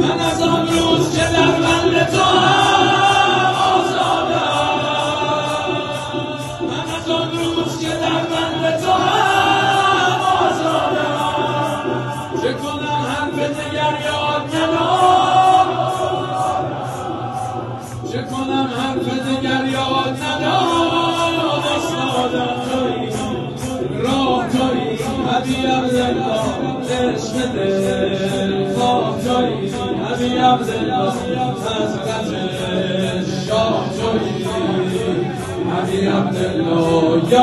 من از آن روز که در بند تو هم آزادم، من از آن روز که در بند تو هم آزادم، چه کنم حرف دگر یاد ندارم، چه کنم حرف دگر یاد ندارم، استادم تویی، راه تویی، علی عبدالله عشق دل خواه تویی، علی عبدالله حضرت شاه تویی، علی عبدالله یا